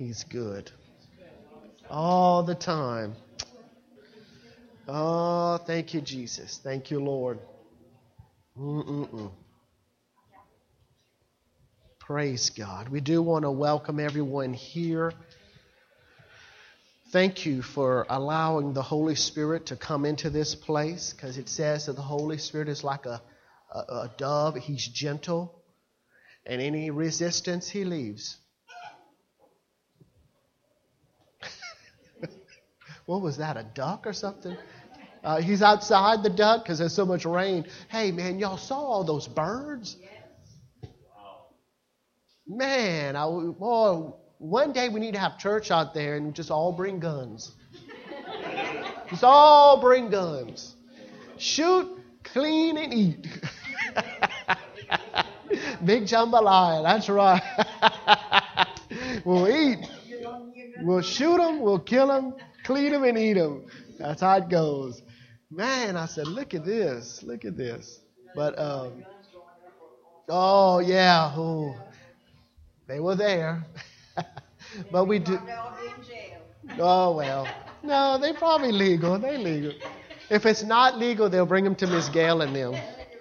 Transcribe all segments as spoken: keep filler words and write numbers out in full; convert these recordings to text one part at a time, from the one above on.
He's good. All the time. Oh, thank you, Jesus. Thank you, Lord. Mm-mm-mm. Praise God. We do want to welcome everyone here. Thank you for allowing the Holy Spirit to come into this place, because it says that the Holy Spirit is like a, a, a dove. He's gentle, and any resistance he leaves. What was that, a duck or something? Uh, he's outside the duck because there's so much rain. Hey, man, y'all saw all those birds? Man, I, boy, one day we need to have church out there and just all bring guns. Just all bring guns. Shoot, clean, and eat. Big jambalaya, that's right. We'll eat. We'll shoot them, we'll kill them, clean them, and eat them. That's how it goes. Man, I said, look at this. Look at this. But, um, oh, yeah. Oh, they were there. But we do. Oh, well. No, they probably legal. They legal. If it's not legal, they'll bring them to Miss Gail and them.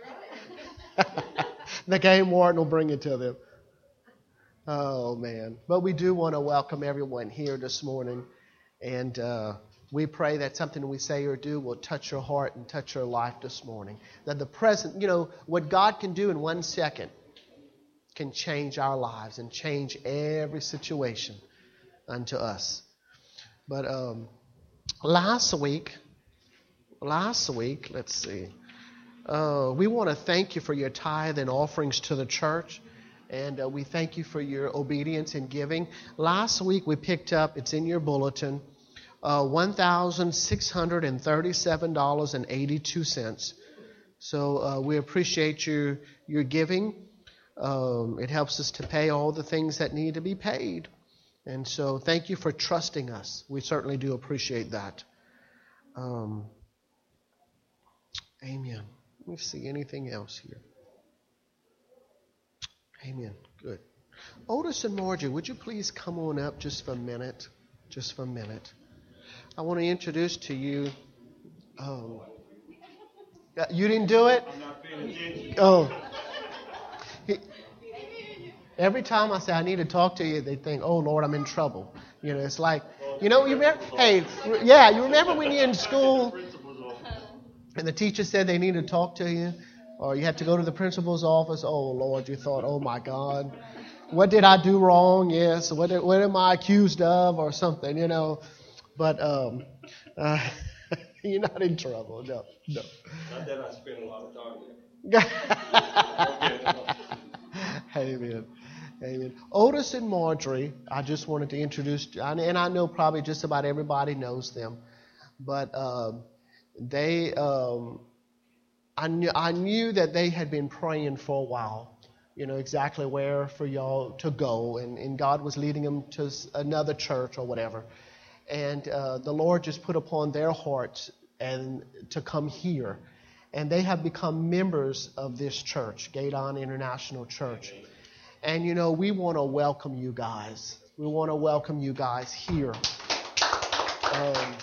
The game warden will bring it to them. Oh, man. But we do want to welcome everyone here this morning. And uh, we pray that something we say or do will touch your heart and touch your life this morning. That the present, you know, what God can do in one second can change our lives and change every situation unto us. But um, last week, last week, let's see. Uh, we want to thank you for your tithe and offerings to the church. And uh, we thank you for your obedience and giving. Last week we picked up, it's in your bulletin, uh, one thousand six hundred thirty-seven dollars and eighty-two cents. So uh, we appreciate your, your giving. Um, it helps us to pay all the things that need to be paid. And so thank you for trusting us. We certainly do appreciate that. Um, amen. Let me see anything else here. Amen. Good. Otis and Margie, would you please come on up just for a minute? Just for a minute. I want to introduce to you. Um, you didn't do it? I'm not paying attention. Oh. He, every time I say I need to talk to you, they think, oh, Lord, I'm in trouble. You know, it's like, you know, you remember, hey, yeah, you remember when you're in school and the teacher said they need to talk to you? Or you had to go to the principal's office. Oh, Lord, you thought, oh, my God, what did I do wrong? Yes, what, what am I accused of or something, you know. But um, uh, you're not in trouble. No, no. Not that I spend a lot of time there. Amen. Amen. Otis and Marjorie, I just wanted to introduce, and I know probably just about everybody knows them, but uh, they... Um, I knew, I knew that they had been praying for a while, you know, exactly where for y'all to go. And, and God was leading them to another church or whatever. And uh, the Lord just put upon their hearts and to come here. And they have become members of this church, Gaydon International Church. And, you know, we want to welcome you guys. We want to welcome you guys here. Um,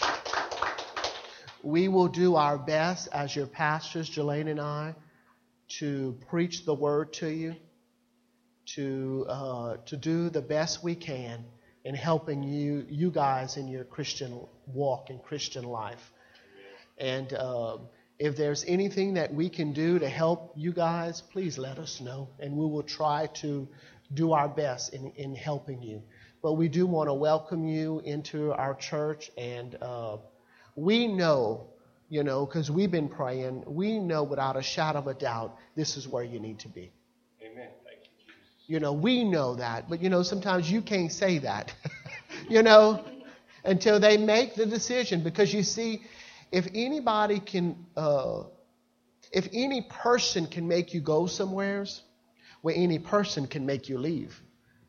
We will do our best as your pastors, Jelaine and I, to preach the word to you, to uh, to do the best we can in helping you, you guys in your Christian walk and Christian life. And uh, if there's anything that we can do to help you guys, please let us know, and we will try to do our best in, in helping you. But we do want to welcome you into our church, and uh, we know, you know, because we've been praying, we know without a shadow of a doubt, this is where you need to be. Amen. Thank you, Jesus. You know, we know that, but, you know, sometimes you can't say that, you know, until they make the decision. Because, you see, if anybody can, uh, if any person can make you go somewheres, well, any person can make you leave.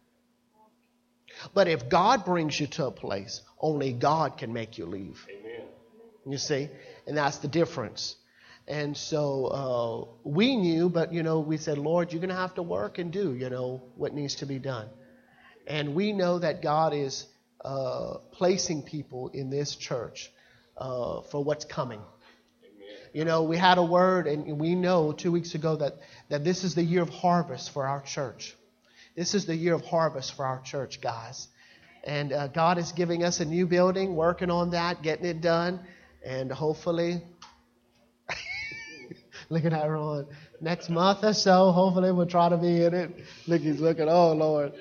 But if God brings you to a place, only God can make you leave. Amen. You see? And that's the difference. And so uh, we knew, but, you know, we said, Lord, you're going to have to work and do, you know, what needs to be done. And we know that God is uh, placing people in this church uh, for what's coming. You know, we had a word, and we know two weeks ago that, that this is the year of harvest for our church. This is the year of harvest for our church, guys. And uh, God is giving us a new building, working on that, getting it done. And hopefully, look at that, Ron. Next month or so, hopefully we'll try to be in it. Look, he's looking, oh, Lord.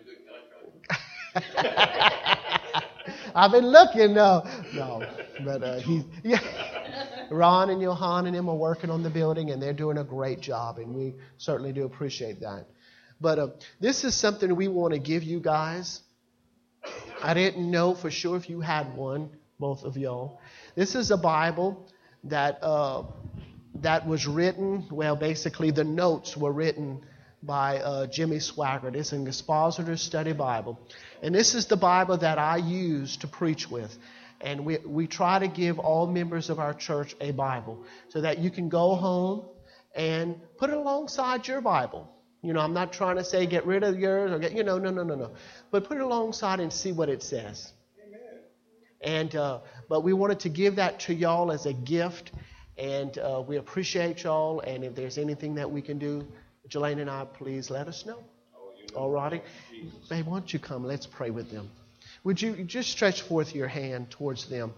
I've been looking, though. No, but uh, he's, yeah. Ron and Johan and them are working on the building, and they're doing a great job, and we certainly do appreciate that. But uh, this is something we want to give you guys. I didn't know for sure if you had one, both of y'all. This is a Bible that uh, that was written, well, basically the notes were written by uh, Jimmy Swaggart. It's an Expositor's Study Bible. And this is the Bible that I use to preach with. And we, we try to give all members of our church a Bible so that you can go home and put it alongside your Bible. You know, I'm not trying to say get rid of yours or get, you know, no, no, no, no. But put it alongside and see what it says. Amen. And, uh, but we wanted to give that to y'all as a gift. And uh, we appreciate y'all. And if there's anything that we can do, Jelaine and I, please let us know. Oh, you know, all righty. Babe, why don't you come? Let's pray with them. Would you just stretch forth your hand towards them?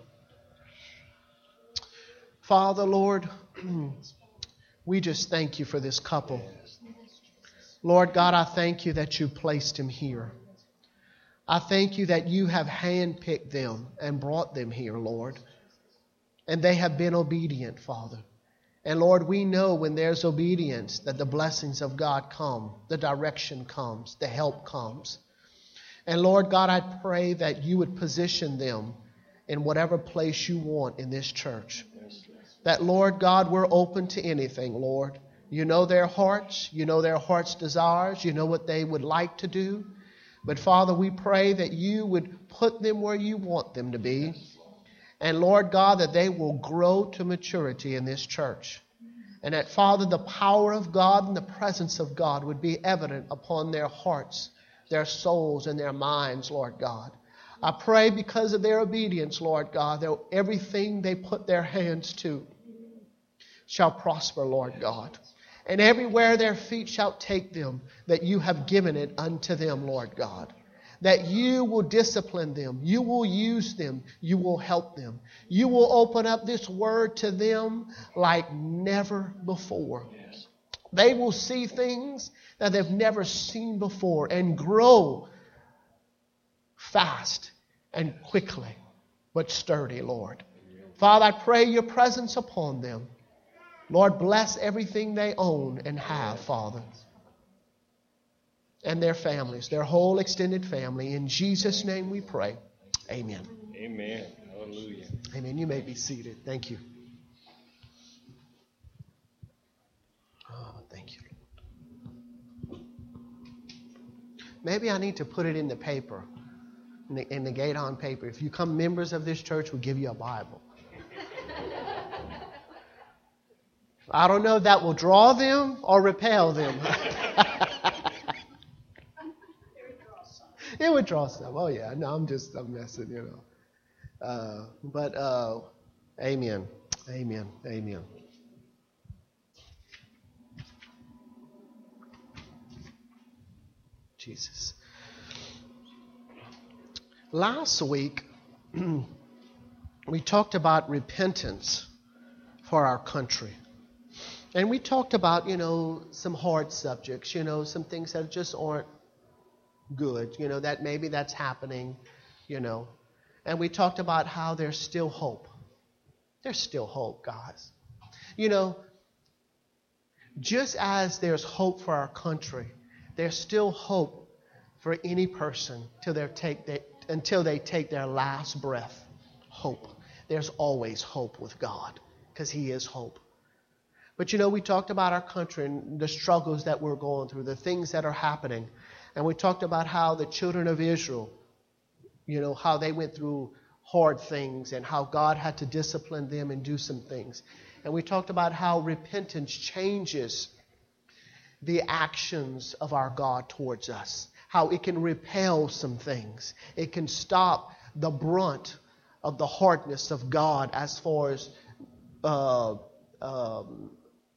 Father, Lord, we just thank you for this couple. Lord God, I thank you that you placed him here. I thank you that you have handpicked them and brought them here, Lord. And they have been obedient, Father. And Lord, we know when there's obedience that the blessings of God come, the direction comes, the help comes. And Lord God, I pray that you would position them in whatever place you want in this church. That, Lord God, we're open to anything, Lord. You know their hearts. You know their heart's desires. You know what they would like to do. But, Father, we pray that you would put them where you want them to be. And, Lord God, that they will grow to maturity in this church. And that, Father, the power of God and the presence of God would be evident upon their hearts, their souls, and their minds, Lord God. I pray because of their obedience, Lord God, that everything they put their hands to shall prosper, Lord God. And everywhere their feet shall take them, that you have given it unto them, Lord God. That you will discipline them. You will use them. You will help them. You will open up this word to them like never before. They will see things that they've never seen before and grow fast and quickly, but sturdy, Lord. Father, I pray your presence upon them. Lord, bless everything they own and have, Father. And their families, their whole extended family. In Jesus' name we pray. Amen. Amen. Hallelujah. Amen. You may be seated. Thank you. Oh, thank you. Maybe I need to put it in the paper, in the, in the gate on paper. If you come members of this church, we'll give you a Bible. I don't know if that will draw them or repel them. It would draw some. Oh, yeah. No, I'm just, I'm messing, you know. Uh, but, uh, amen. Amen. Amen. Jesus. Last week, we talked about repentance for our country. And we talked about, you know, some hard subjects, you know, some things that just aren't good, you know, that maybe that's happening, you know. And we talked about how there's still hope. There's still hope, guys. You know, just as there's hope for our country, there's still hope for any person till they take they, until they take their last breath. Hope. There's always hope with God because He is hope. But, you know, we talked about our country and the struggles that we're going through, the things that are happening. And we talked about how the children of Israel, you know, how they went through hard things and how God had to discipline them and do some things. And we talked about how repentance changes the actions of our God towards us. how it can repel some things. It can stop the brunt of the hardness of God as far as uh, um,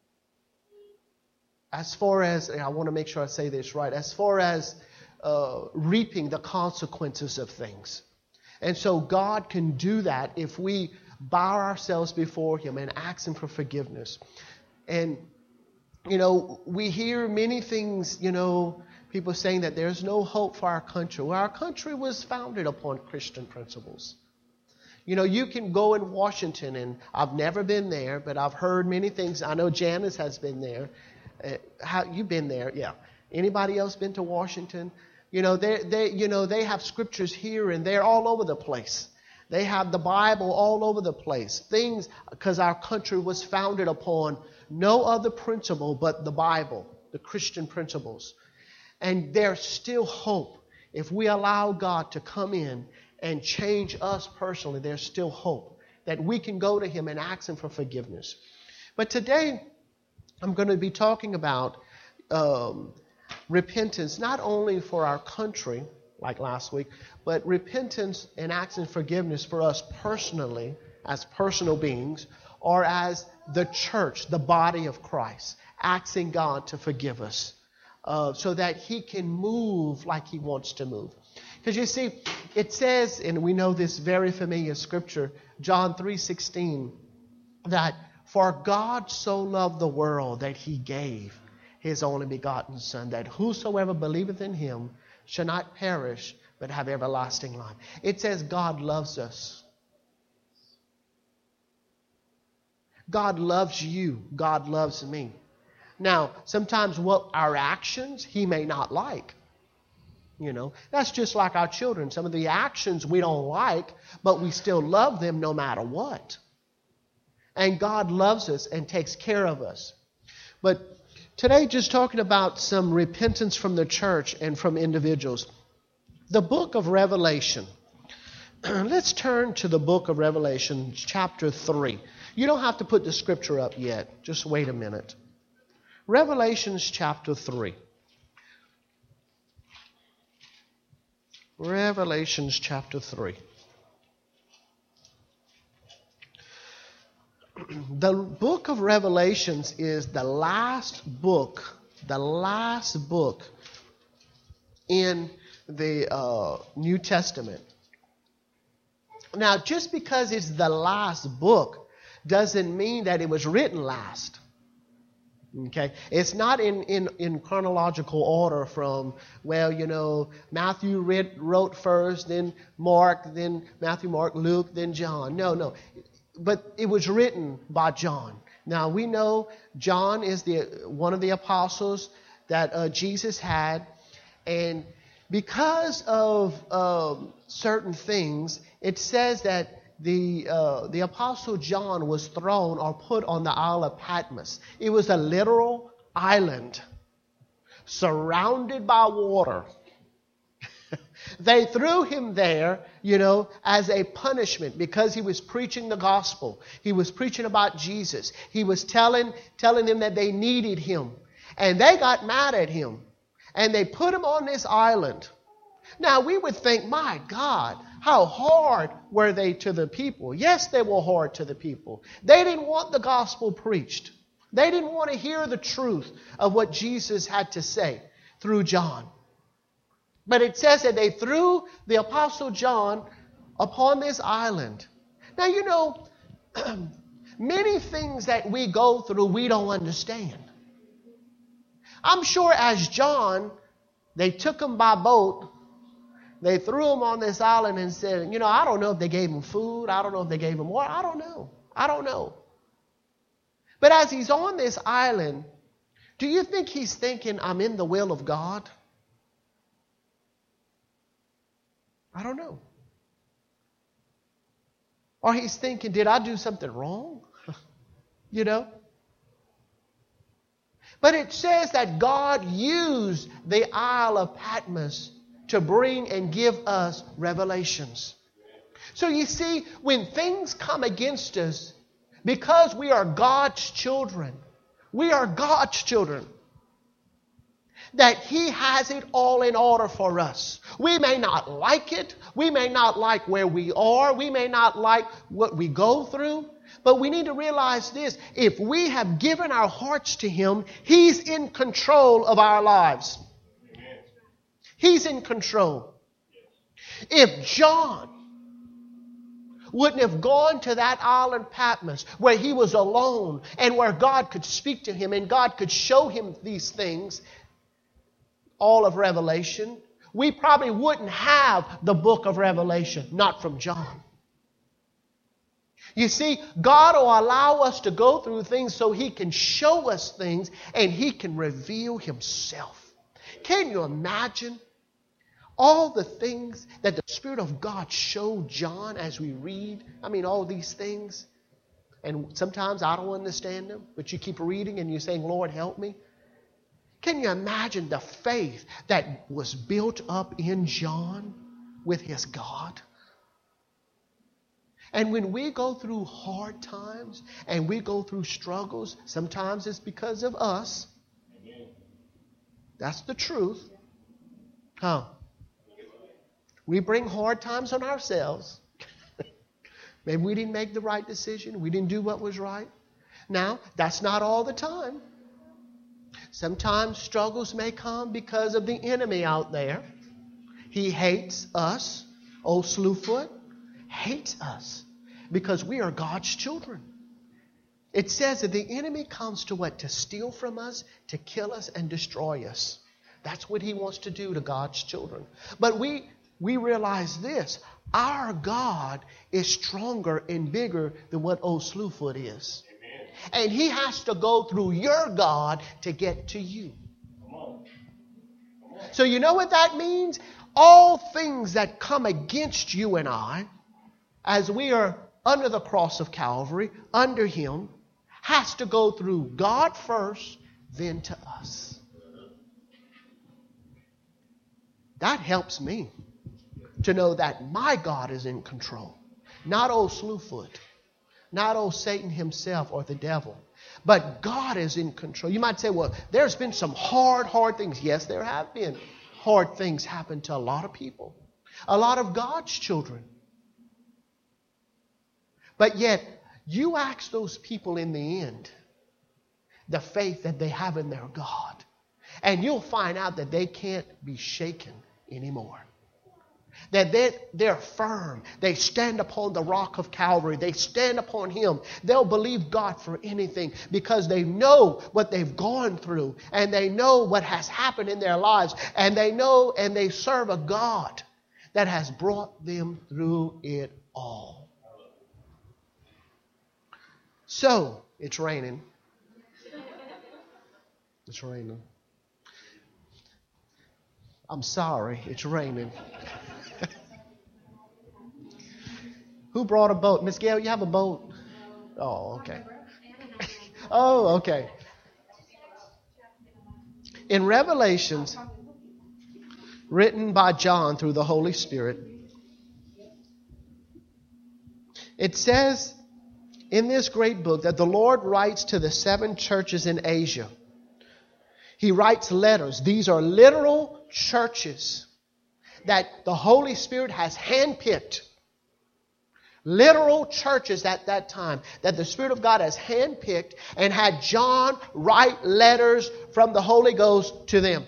as far as, and I want to make sure I say this right, as far as uh, reaping the consequences of things. And so God can do that if we bow ourselves before Him and ask Him for forgiveness. And, you know, we hear many things, you know, people saying that there's no hope for our country. Well, our country was founded upon Christian principles. You know, you can go in Washington, and I've never been there, but I've heard many things. I know Janice has been there. Uh, how you've been there? Yeah. Anybody else been to Washington? You know, they they you know they have scriptures here and there all over the place. They have the Bible all over the place. Things because our country was founded upon no other principle but the Bible, the Christian principles. And there's still hope if we allow God to come in and change us personally. There's still hope that we can go to Him and ask Him for forgiveness. But today, I'm going to be talking about um, repentance, not only for our country, like last week, but repentance and asking forgiveness for us personally, as personal beings, or as the church, the body of Christ, asking God to forgive us uh, so that He can move like He wants to move. Because you see, it says, and we know this very familiar scripture, John three sixteen, that for God so loved the world that He gave His only begotten Son, that whosoever believeth in Him shall not perish, but have everlasting life. It says God loves us. God loves you. God loves me. Now, sometimes what our actions He may not like. You know, that's just like our children. Some of the actions we don't like, but we still love them no matter what. And God loves us and takes care of us. But today, just talking about some repentance from the church and from individuals. The book of Revelation. Let's turn to the book of Revelation, chapter three. You don't have to put the scripture up yet. Just wait a minute. Revelations chapter three. Revelations chapter three. The book of Revelations is the last book, the last book in the uh, New Testament. Now, just because it's the last book doesn't mean that it was written last. Okay, it's not in, in, in chronological order from, well, you know, Matthew read, wrote first, then Mark, then Matthew, Mark, Luke, then John. No, no. But it was written by John. Now, we know John is the one of the apostles that uh, Jesus had. And because of um, certain things, it says that the uh, the apostle John was thrown or put on the Isle of Patmos. It was a literal island surrounded by water. They threw him there, you know, as a punishment because he was preaching the gospel. He was preaching about Jesus. He was telling, telling them that they needed him. And they got mad at him. And they put him on this island. Now, we would think, my God, how hard were they to the people? Yes, they were hard to the people. They didn't want the gospel preached. They didn't want to hear the truth of what Jesus had to say through John. But it says that they threw the Apostle John upon this island. Now, you know, many things that we go through, we don't understand. I'm sure as John, they took him by boat. They threw him on this island and said, you know, I don't know if they gave him food. I don't know if they gave him water. I don't know. I don't know. But as he's on this island, do you think he's thinking, I'm in the will of God? I don't know. Or he's thinking, did I do something wrong? You know? But it says that God used the Isle of Patmos to bring and give us revelations. So you see, when things come against us, because we are God's children, we are God's children. that He has it all in order for us. We may not like it. We may not like where we are. We may not like what we go through. But we need to realize this. If we have given our hearts to Him, He's in control of our lives. He's in control. If John wouldn't have gone to that island Patmos where he was alone and where God could speak to him and God could show him these things, all of Revelation, we probably wouldn't have the book of Revelation, not from John. You see, God will allow us to go through things so He can show us things and He can reveal Himself. Can you imagine all the things that the Spirit of God showed John as we read? I mean, all these things. And sometimes I don't understand them, but you keep reading and you're saying, Lord, help me. Can you imagine the faith that was built up in John with his God? And when we go through hard times and we go through struggles, sometimes it's because of us. That's the truth. Huh? We bring hard times on ourselves. Maybe we didn't make the right decision. We didn't do what was right. Now, that's not all the time. Sometimes struggles may come because of the enemy out there. He hates us. Old Slewfoot hates us because we are God's children. It says that the enemy comes to what? To steal from us, to kill us, and destroy us. That's what he wants to do to God's children. But we we realize this. Our God is stronger and bigger than what old Slewfoot is. Amen. And He has to go through your God to get to you. Come on. Come on. So you know what that means? All things that come against you and I, as we are under the cross of Calvary, under Him, has to go through God first, then to us. That helps me to know that my God is in control. Not old Slewfoot. Not old Satan himself or the devil. But God is in control. You might say, well, there's been some hard, hard things. Yes, there have been hard things happen to a lot of people. A lot of God's children. But yet, you ask those people in the end the faith that they have in their God. And you'll find out that they can't be shaken anymore. That they're, they're firm. They stand upon the rock of Calvary. They stand upon Him. They'll believe God for anything because they know what they've gone through. And they know what has happened in their lives. And they know and they serve a God that has brought them through it all. So, it's raining. It's raining. I'm sorry, it's raining. Who brought a boat? Miss Gail, you have a boat? Oh, okay. Oh, okay. In Revelations, written by John through the Holy Spirit, it says in this great book that the Lord writes to the seven churches in Asia. He writes letters. These are literal churches that the Holy Spirit has handpicked. Literal churches at that time that the Spirit of God has handpicked and had John write letters from the Holy Ghost to them.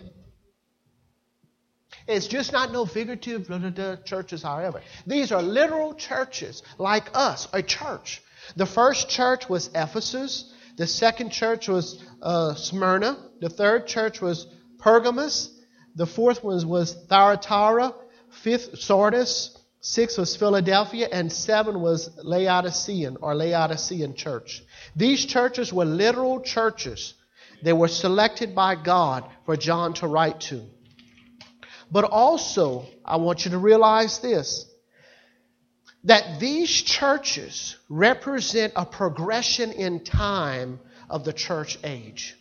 It's just not no figurative churches, however. These are literal churches like us, a church. The first church was Ephesus. The second church was uh, Smyrna. The third church was Pergamos. The fourth one was Thyatira. Fifth, Sardis. Six was Philadelphia, and seven was Laodicean or Laodicean church. These churches were literal churches. They were selected by God for John to write to. But also, I want you to realize this, that these churches represent a progression in time of the church age.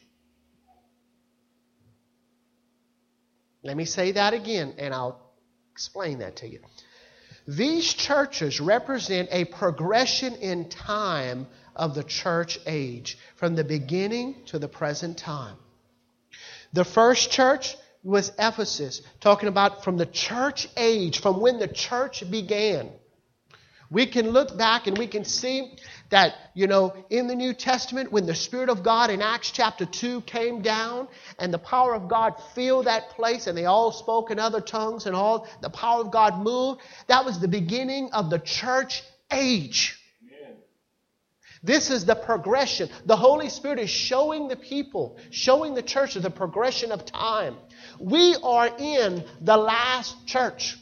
Let me say that again, and I'll explain that to you. These churches represent a progression in time of the church age from the beginning to the present time. The first church was Ephesus, talking about from the church age, from when the church began. We can look back and we can see that, you know, in the New Testament, when the Spirit of God in Acts chapter two came down and the power of God filled that place and they all spoke in other tongues and all the power of God moved, that was the beginning of the church age. Amen. This is the progression. The Holy Spirit is showing the people, showing the church the progression of time. We are in the last church.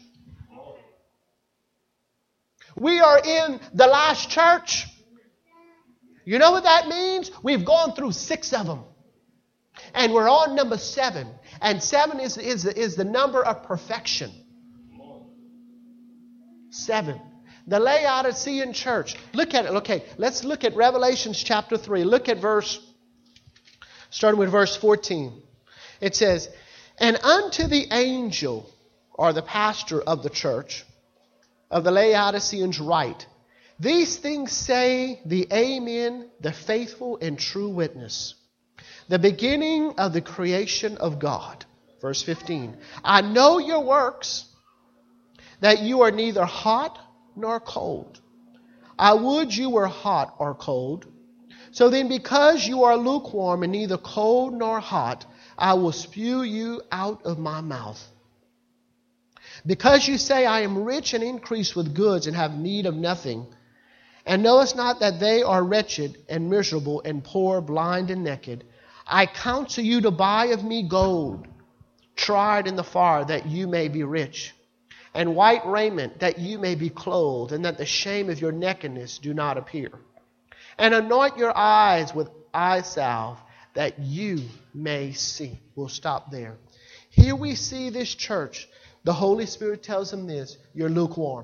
We are in the last church. You know what that means? We've gone through six of them. And we're on number seven. And seven is, is, is the number of perfection. Seven. The Laodicean church. Look at it. Okay, let's look at Revelation chapter three. Look at verse, starting with verse fourteen. It says, "And unto the angel," or the pastor of the church, of the Laodiceans write, "These things say the Amen, the faithful and true witness, the beginning of the creation of God." Verse fifteen, "I know your works, that you are neither hot nor cold. I would you were hot or cold. So then, because you are lukewarm and neither cold nor hot, I will spew you out of my mouth. Because you say, I am rich and increase with goods and have need of nothing, and knowest not that they are wretched and miserable and poor, blind and naked, I counsel you to buy of me gold, tried in the fire, that you may be rich, and white raiment, that you may be clothed, and that the shame of your nakedness do not appear. And anoint your eyes with eye salve, that you may see." We'll stop there. Here we see this church. The Holy Spirit tells them this: you're lukewarm.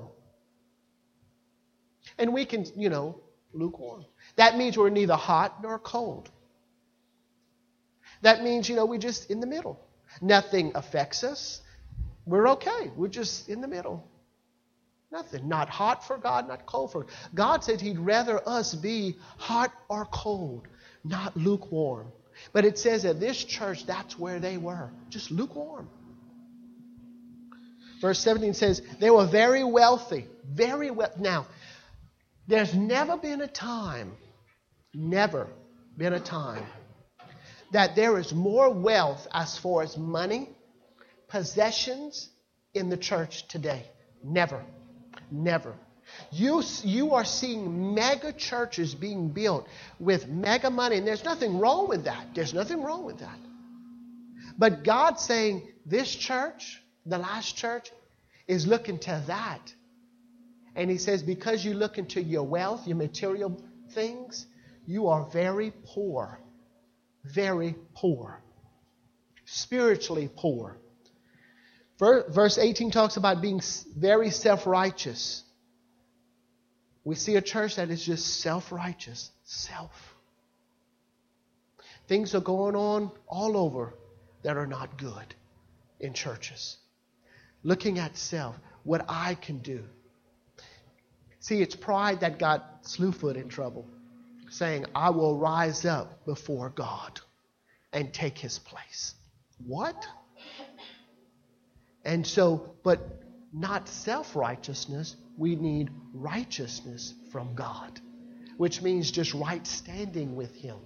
And we can, you know, lukewarm. That means we're neither hot nor cold. That means, you know, we're just in the middle. Nothing affects us. We're okay. We're just in the middle. Nothing. Not hot for God, not cold for God. God said He'd rather us be hot or cold, not lukewarm. But it says at this church, that's where they were. Just lukewarm. Verse seventeen says, they were very wealthy. Very well. Now, there's never been a time, never been a time, that there is more wealth as far as money, possessions in the church today. Never. Never. You, you are seeing mega churches being built with mega money, and there's nothing wrong with that. There's nothing wrong with that. But God's saying this church, the last church, is looking to that. And He says, because you look into your wealth, your material things, you are very poor. Very poor. Spiritually poor. Verse eighteen talks about being very self-righteous. We see a church that is just self-righteous. Self. Things are going on all over that are not good in churches. Looking at self, what I can do. See, it's pride that got Slewfoot in trouble, saying, I will rise up before God and take His place. What? And so, but not self-righteousness. We need righteousness from God, which means just right standing with Him.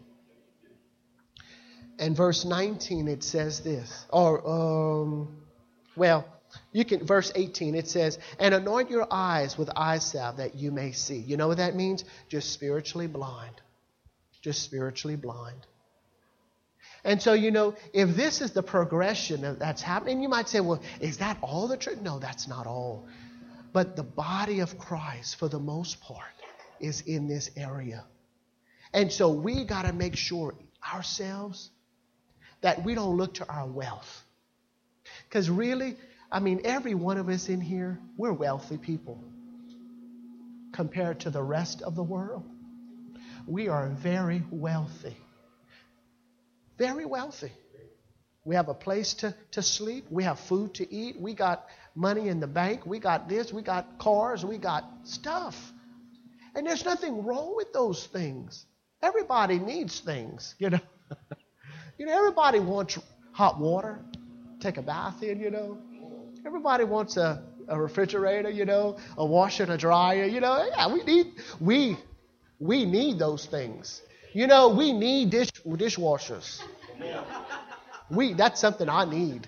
And verse nineteen, it says this. Or, um, well, you can, verse eighteen, it says, and anoint your eyes with eye salve that you may see. You know what that means? Just spiritually blind. Just spiritually blind. And so, you know, if this is the progression that's happening, you might say, well, is that all the church? No, that's not all. But the body of Christ, for the most part, is in this area. And so we got to make sure ourselves that we don't look to our wealth. Because really, I mean, every one of us in here, we're wealthy people. Compared to the rest of the world, we are very wealthy. Very wealthy. We have a place to, to sleep. We have food to eat. We got money in the bank. We got this. We got cars. We got stuff. And there's nothing wrong with those things. Everybody needs things, you know. You know, everybody wants hot water, take a bath in, you know. Everybody wants a, a refrigerator, you know, a washer and a dryer, you know. Yeah, we need we we need those things. You know, we need dish dishwashers. We that's something I need.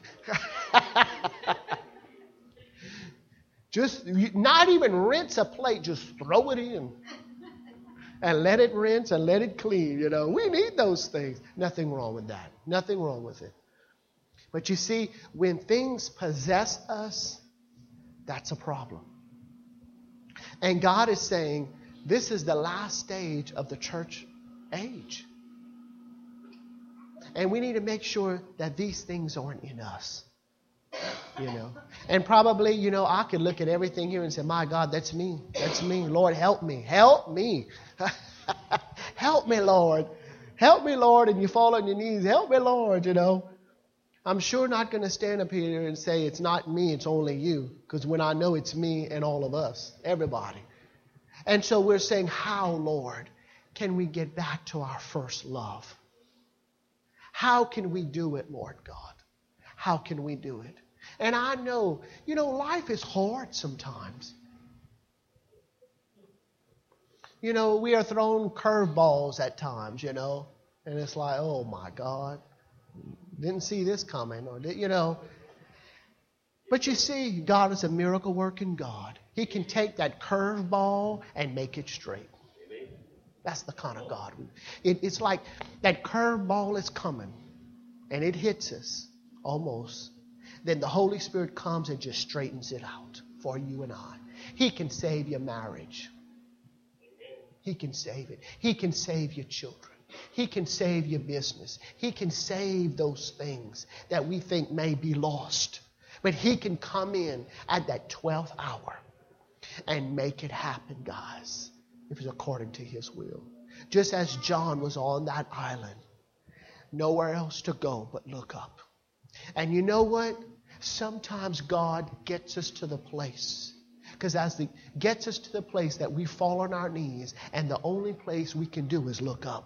Just not even rinse a plate, just throw it in and let it rinse and let it clean, you know. We need those things. Nothing wrong with that. Nothing wrong with it. But you see, when things possess us, that's a problem. And God is saying, this is the last stage of the church age. And we need to make sure that these things aren't in us. You know, and probably, you know, I could look at everything here and say, my God, that's me. That's me. Lord, help me. Help me. Help me, Lord. Help me, Lord. And you fall on your knees. Help me, Lord, you know. I'm sure not going to stand up here and say it's not me, it's only you. Because when I know it's me and all of us, everybody. And so we're saying, how, Lord, can we get back to our first love? How can we do it, Lord God? How can we do it? And I know, you know, life is hard sometimes. You know, we are thrown curveballs at times, you know. And it's like, oh, my God. Didn't see this coming, or did, you know. But you see, God is a miracle working God. He can take that curveball and make it straight. That's the kind of God. We, it, it's like that curveball is coming, and it hits us almost. Then the Holy Spirit comes and just straightens it out for you and I. He can save your marriage. He can save it. He can save your children. He can save your business. He can save those things that we think may be lost. But He can come in at that twelfth hour and make it happen, guys, if it's according to His will. Just as John was on that island, nowhere else to go but look up. And you know what? Sometimes God gets us to the place. Because as He gets us to the place that we fall on our knees, and the only place we can do is look up.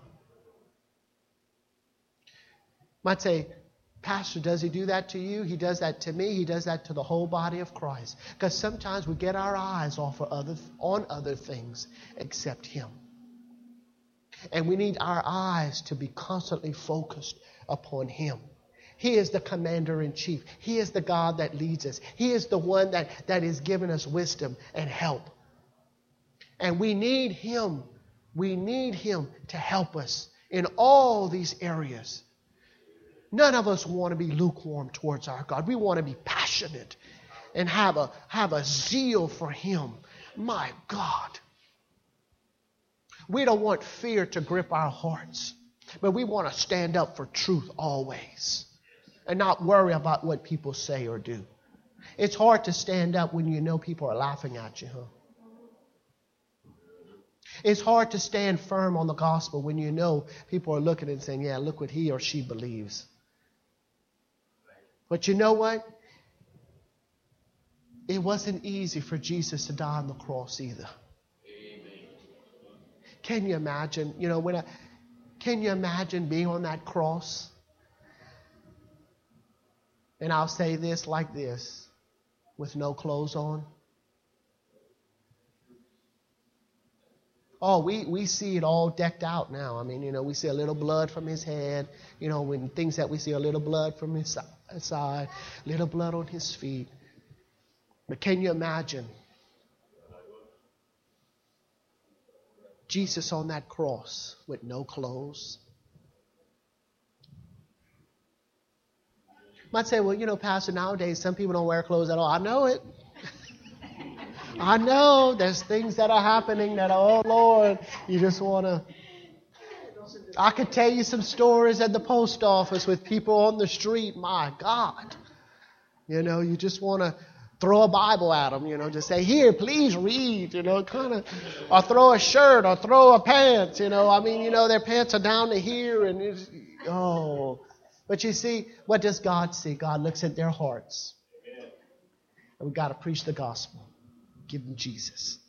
Might say, Pastor, does He do that to you? He does that to me. He does that to the whole body of Christ. Because sometimes we get our eyes off of other, on other things except Him. And we need our eyes to be constantly focused upon Him. He is the commander-in-chief. He is the God that leads us. He is the one that, that is giving us wisdom and help. And we need Him. We need Him to help us in all these areas. None of us want to be lukewarm towards our God. We want to be passionate and have a, have a zeal for Him. My God. We don't want fear to grip our hearts, but we want to stand up for truth always and not worry about what people say or do. It's hard to stand up when you know people are laughing at you, huh? It's hard to stand firm on the gospel when you know people are looking and saying, yeah, look what he or she believes. But you know what? It wasn't easy for Jesus to die on the cross either. Can you imagine, you know, when I, can you imagine being on that cross? And I'll say this like this, with no clothes on. Oh, we, we see it all decked out now. I mean, you know, we see a little blood from his head. You know, when things that we see a little blood from his side, little blood on his feet. But can you imagine Jesus on that cross with no clothes? Might say, well, you know, Pastor, nowadays some people don't wear clothes at all. I know it. I know there's things that are happening that, oh, Lord, you just want to. I could tell you some stories at the post office with people on the street. My God. You know, you just want to throw a Bible at them, you know, just say, here, please read, you know, kind of, or throw a shirt or throw a pants, you know. I mean, you know, their pants are down to here and, it's, oh. But you see, what does God see? God looks at their hearts. And we've got to preach the gospel. Give them Jesus.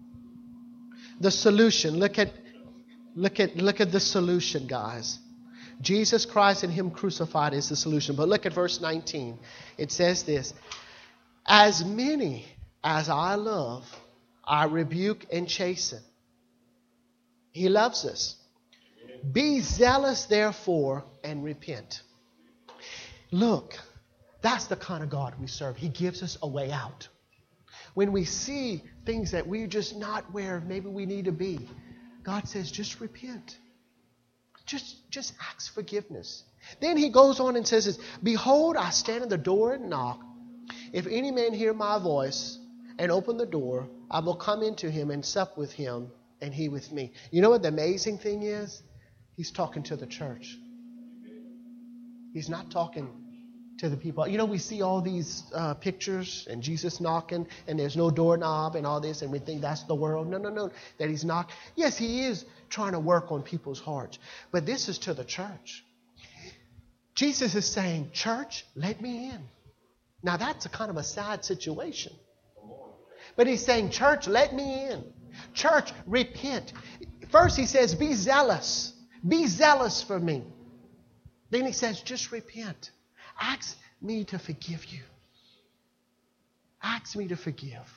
The solution. Look at, look at, look at the solution, guys. Jesus Christ and Him crucified is the solution. But look at verse nineteen. It says this, as many as I love, I rebuke and chasten. He loves us. Be zealous, therefore, and repent. Look, that's the kind of God we serve. He gives us a way out. When we see things that we're just not where maybe we need to be, God says, just repent. Just, just ask forgiveness. Then He goes on and says this, behold, I stand at the door and knock. If any man hear my voice and open the door, I will come into him and sup with him and he with me. You know what the amazing thing is? He's talking to the church. He's not talking to the people. You know, we see all these uh, pictures and Jesus knocking and there's no doorknob and all this and we think that's the world. No, no, no. That He's not. Yes, He is trying to work on people's hearts. But this is to the church. Jesus is saying, church, let me in. Now that's a kind of a sad situation. But He's saying, church, let me in. Church, repent. First He says, be zealous. Be zealous for me. Then He says, just repent. Ask me to forgive you. Ask me to forgive.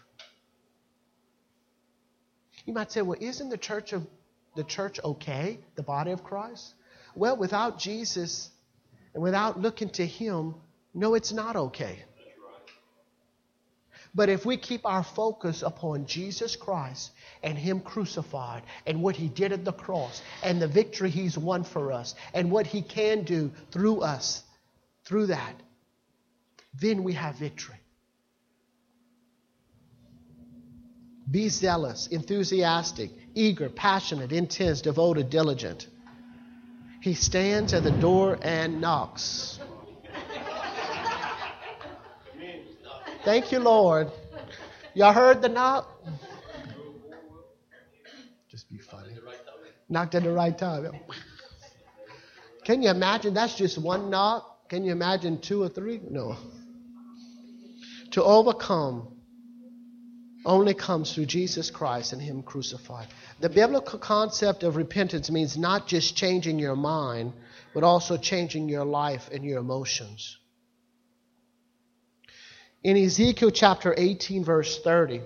You might say, well, isn't the church of the church okay? The body of Christ? Well, without Jesus and without looking to Him, no, it's not okay. But if we keep our focus upon Jesus Christ and Him crucified and what He did at the cross and the victory He's won for us and what He can do through us, through that, then we have victory. Be zealous, enthusiastic, eager, passionate, intense, devoted, diligent. He stands at the door and knocks. Thank you, Lord. Y'all heard the knock? Just be funny. Knocked at the right time. Can you imagine? That's just one knock. Can you imagine two or three? No. To overcome only comes through Jesus Christ and Him crucified. The biblical concept of repentance means not just changing your mind, but also changing your life and your emotions. In Ezekiel chapter eighteen, verse thirty,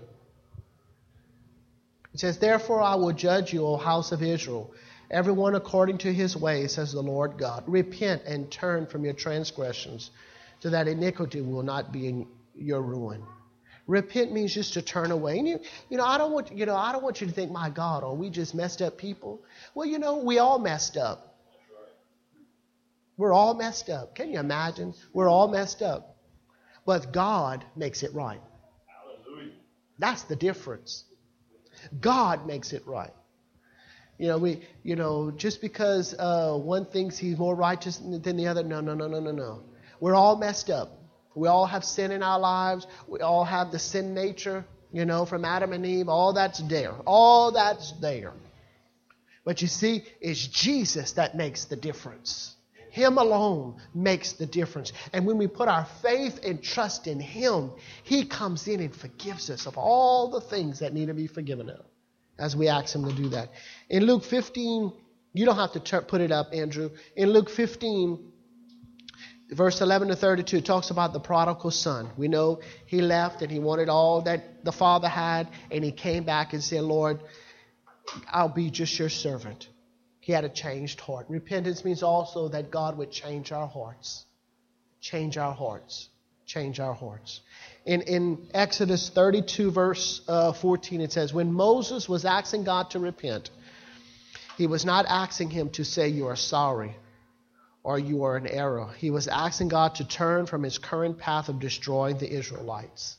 it says, therefore I will judge you, O house of Israel, everyone according to his ways, says the Lord God. Repent and turn from your transgressions, so that iniquity will not be in your ruin. Repent means just to turn away. And you, you know, I don't want you know, I don't want you to think, my God, are we just messed up people? Well, you know, we all messed up. We're all messed up. Can you imagine? We're all messed up. But God makes it right. Hallelujah. That's the difference. God makes it right. You know, we, you know, just because uh, one thinks he's more righteous than the other, no, no, no, no, no, no. We're all messed up. We all have sin in our lives. We all have the sin nature, you know, from Adam and Eve. All that's there. All that's there. But you see, it's Jesus that makes the difference. Him alone makes the difference. And when we put our faith and trust in Him, He comes in and forgives us of all the things that need to be forgiven of, as we ask Him to do that. In Luke fifteen, you don't have to ter- put it up, Andrew. In Luke fifteen, verse eleven to thirty-two, it talks about the prodigal son. We know he left and he wanted all that the father had, and he came back and said, Lord, I'll be just your servant. He had a changed heart. Repentance means also that God would change our hearts. Change our hearts. Change our hearts. In, in Exodus thirty-two, verse uh, fourteen, it says, when Moses was asking God to repent, he was not asking Him to say you are sorry or you are in error. He was asking God to turn from his current path of destroying the Israelites.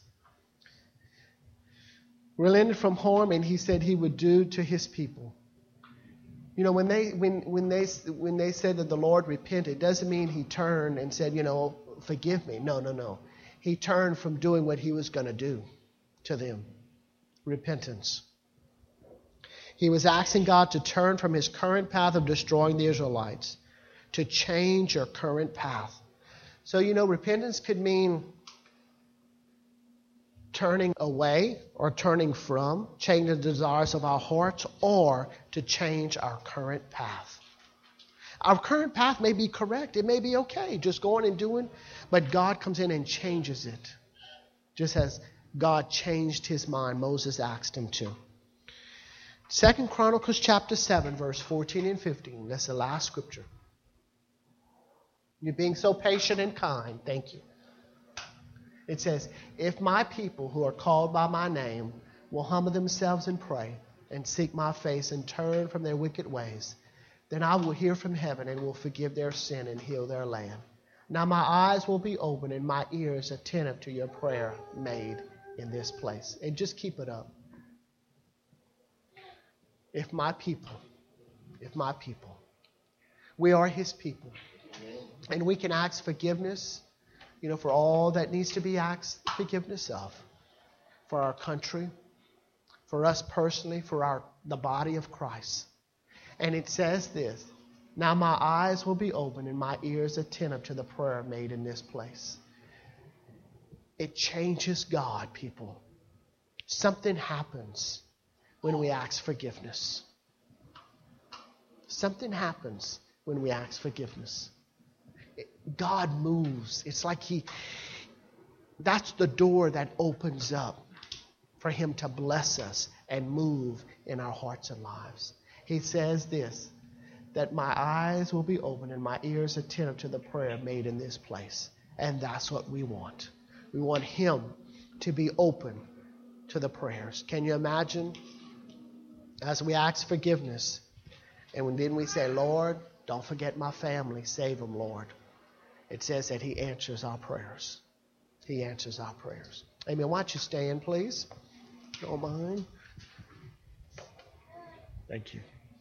Relented from harm, and He said He would do to His people. You know, when they when when they when they said that the Lord repented, it doesn't mean He turned and said, you know, forgive me. No, no, no. He turned from doing what He was going to do to them. Repentance. He was asking God to turn from His current path of destroying the Israelites, to change your current path. So, you know, repentance could mean turning away or turning from, changing the desires of our hearts, or to change our current path. Our current path may be correct. It may be okay, just going and doing. But God comes in and changes it. Just as God changed his mind, Moses asked him to. Second Chronicles chapter seven, verse fourteen and fifteen. That's the last scripture. You're being so patient and kind. Thank you. It says, if my people who are called by my name will humble themselves and pray and seek my face and turn from their wicked ways, then I will hear from heaven and will forgive their sin and heal their land. Now my eyes will be open and my ears attentive to your prayer made in this place. And just keep it up. If my people, if my people, we are his people. And we can ask forgiveness, you know, for all that needs to be asked forgiveness of. For our country, for us personally, for our the body of Christ. And it says this, now my eyes will be open and my ears attentive to the prayer made in this place. It changes God, people. Something happens when we ask forgiveness. Something happens when we ask forgiveness. God moves. It's like he, that's the door that opens up for him to bless us and move in our hearts and lives. He says this, that my eyes will be open and my ears attentive to the prayer made in this place. And that's what we want. We want him to be open to the prayers. Can you imagine as we ask forgiveness and then we say, Lord, don't forget my family. Save them, Lord. It says that he answers our prayers. He answers our prayers. Amen. Why don't you stand, please? Don't mind. Thank you.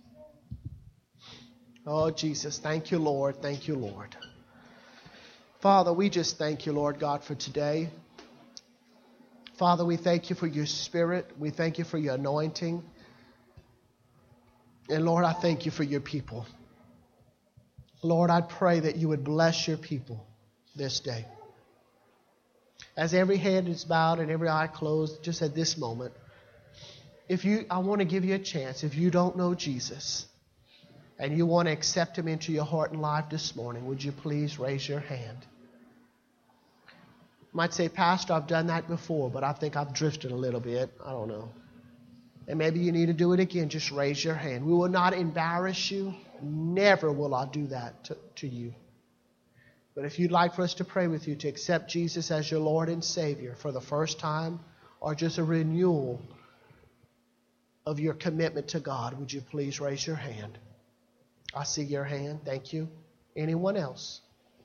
Oh, Jesus, thank you, Lord. Thank you, Lord. Father, we just thank you, Lord God, for today. Father, we thank you for your spirit. We thank you for your anointing. And Lord, I thank you for your people. Lord, I pray that you would bless your people this day. As every head is bowed and every eye closed, just at this moment, if you, I want to give you a chance. If you don't know Jesus and you want to accept him into your heart and life this morning, would you please raise your hand? You might say, Pastor, I've done that before, but I think I've drifted a little bit. I don't know. And maybe you need to do it again. Just raise your hand. We will not embarrass you. Never will I do that to, to you. But if you'd like for us to pray with you to accept Jesus as your Lord and Savior for the first time, or just a renewal of your commitment to God, would you please raise your hand? I see your hand. Thank you. Anyone else?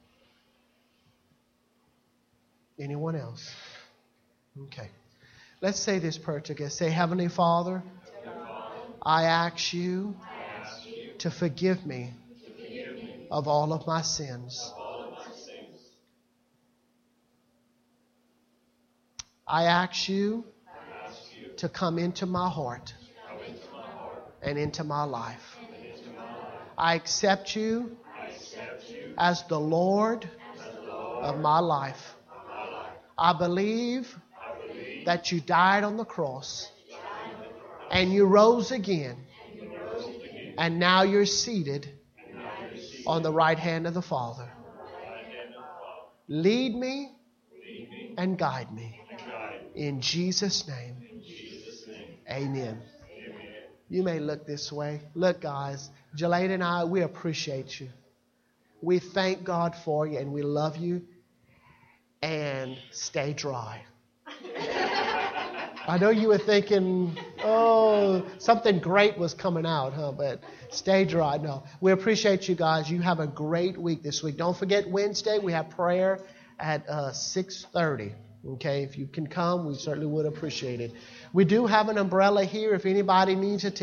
Anyone else? Okay. Let's say this prayer together. Say, Heavenly Father, I ask you to forgive me of all of my sins. I ask you to come into my heart and into my life. I accept you as the Lord of my life. I believe that you died on the cross and you rose again. And now you're seated on the right hand of the Father. Lead me and guide me. In Jesus' name. Amen. You may look this way. Look, guys, Jelaine and I, we appreciate you. We thank God for you and we love you. And stay dry. I know you were thinking, oh, something great was coming out, huh? But stay dry. No, we appreciate you guys. You have a great week this week. Don't forget Wednesday, we have prayer at uh, six thirty. Okay, if you can come, we certainly would appreciate it. We do have an umbrella here if anybody needs it to